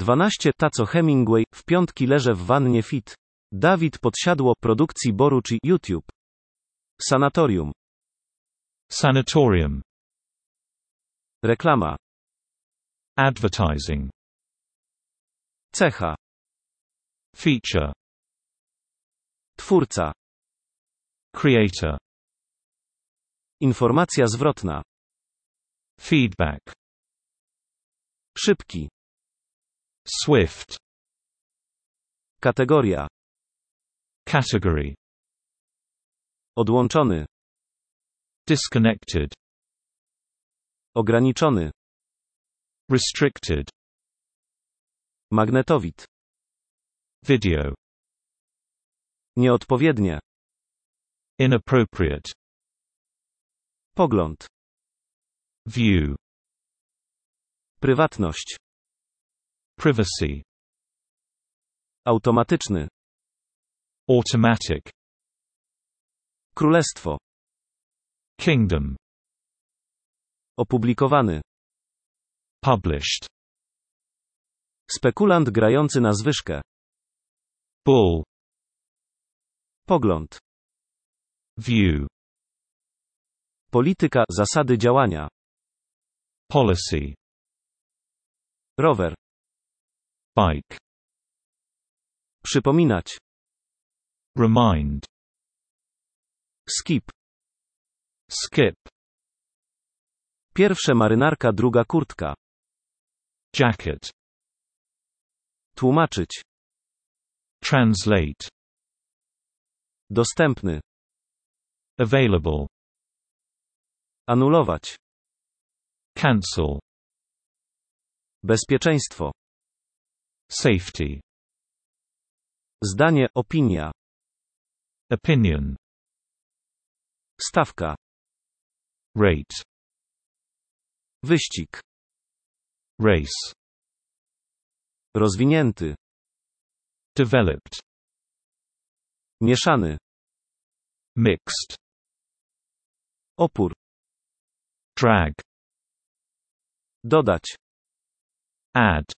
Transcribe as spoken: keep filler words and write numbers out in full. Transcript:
dwanaście Taco Hemingway, w piątki leżę w wannie fit. Dawid Podsiadło, produkcji Borucci, YouTube. Sanatorium. Sanatorium. Reklama. Advertising. Cecha. Feature. Twórca. Creator. Informacja zwrotna. Feedback. Szybki. Swift. Kategoria. Category. Odłączony. Disconnected. Ograniczony. Restricted. Magnetowid. Video. Nieodpowiednie. Inappropriate. Pogląd. View. Prywatność. Privacy. Automatyczny. Automatic. Królestwo. Kingdom. Opublikowany. Published. Spekulant grający na zwyżkę. Bull. Pogląd. View. Polityka, zasady działania. Policy. Rower. Bike. Przypominać. Remind. Skip. Skip. Pierwsze marynarka, druga kurtka. Jacket. Tłumaczyć. Translate. Dostępny. Available. Anulować. Cancel. Bezpieczeństwo. Safety. Zdanie, opinia. Opinion. Stawka. Rate. Wyścig. Race. Rozwinięty. Developed. Mieszany. Mixed. Opór. Drag. Dodać. Add.